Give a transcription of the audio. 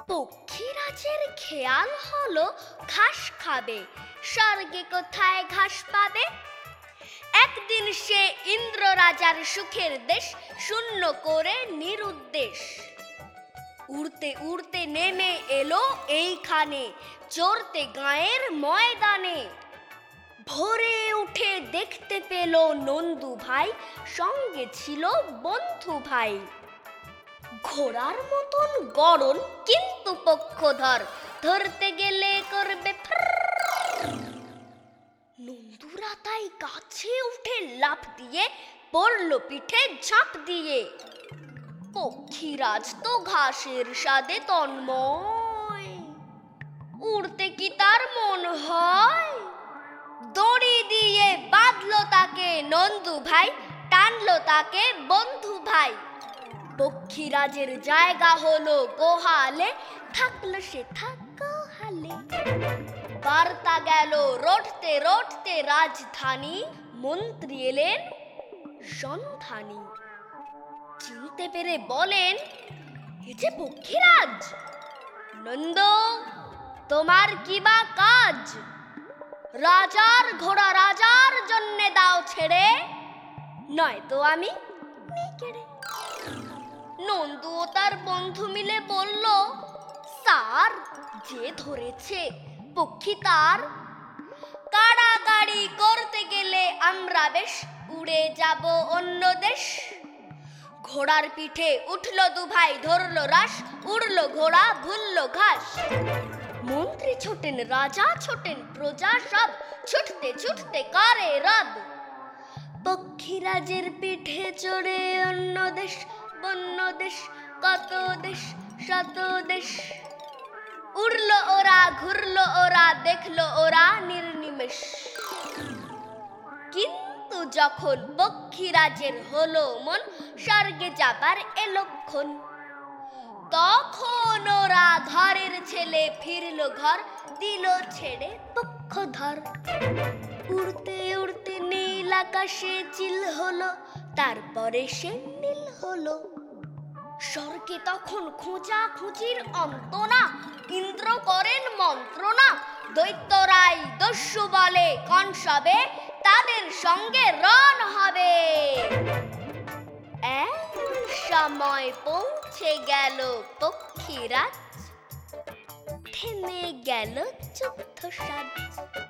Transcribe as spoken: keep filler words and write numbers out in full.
পক্ষীরাজের খেয়াল হলো ঘাস খাবে, স্বর্গে কোথায় ঘাস পাবে। একদিন সে ইন্দ্র রাজার সুখের দেশ শূন্য করে নিরুদ্দেশ। উড়তে উড়তে নেমে এলো এইখানে, চড়তে গাঁয়ের ময়দানে। ভোরে উঠে দেখতে পেল নন্দু ভাই, সঙ্গে ছিল বন্ধু ভাই। ঘোড়ার মতন গড়ন কিন্তু পক্ষধর, ধরতে গেলে করবে নন্দুরা তাই গাছে উঠে লাফ দিয়ে পড়ল পিঠে ঝাঁপ দিয়ে। পক্ষীরাজ তো ঘাসের স্বাদে তন্ময়, উড়তে কি তার মন হয়। দড়ি দিয়ে বাঁধলো তাকে নন্দু ভাই, টানলো তাকে বন্ধু ভাই। পক্ষীরাজের জায়গা হলো গোহালে, থাকলো সে থাকো হালে। বার্তা গেল রটতে রটতে রাজধানী, মন্ত্রী এলেন সন্ধানী। চিনতে পেরে বলেন, এ যে পক্ষীরাজ। নন্দ, তোমার কি বা কাজ? রাজার ঘোড়া রাজার জন্যে দাও ছেড়ে, নয়তো আমি নিই কেড়ে। নন্দু ও তার বন্ধু মিলে বলল, স্যার, যে ধরেছে পক্ষী তার। কাড়াকাড়ি করতে গেলে আমরা বেশ উড়ে যাব অন্য দেশ। ঘোড়ার পিঠে উঠল দু ভাই, ধরল রাস, উড়ল ঘোড়া, ভুলল ঘাস। মন্ত্রী ছোটেন, রাজা ছোটেন, প্রজা সব ছুটতে ছুটতে করে রব। পক্ষীরাজের পিঠে চড়ে অন্য দেশ বন্য দেশ, কত দেশ শত দেশ। উড়ল ওরা, ঘুরল ওরা, দেখল ওরা নির্নিমেষ। কিন্তু যখন পক্ষীরাজের হলো মন, স্বর্গে যাবার এলক্ষণ। তখন ওরা ঘরের ছেলে ফিরল ঘর, দিল ছেড়ে পক্ষধর। উড়তে উড়তে নীল আকাশে চিল হলো, তারপরে সে নীল হলো। স্বর্গে তখন খোঁজা খুঁজির অন্ত না, ইন্দ্র করেন মন্ত্রণা। দৈত্যরাই দস্যু বলে কনসবে, তাদের সঙ্গে রণ হবে। এমন সময় পৌঁছে গেল পক্ষীরাজ, থেমে গেল যুদ্ধ সাজ।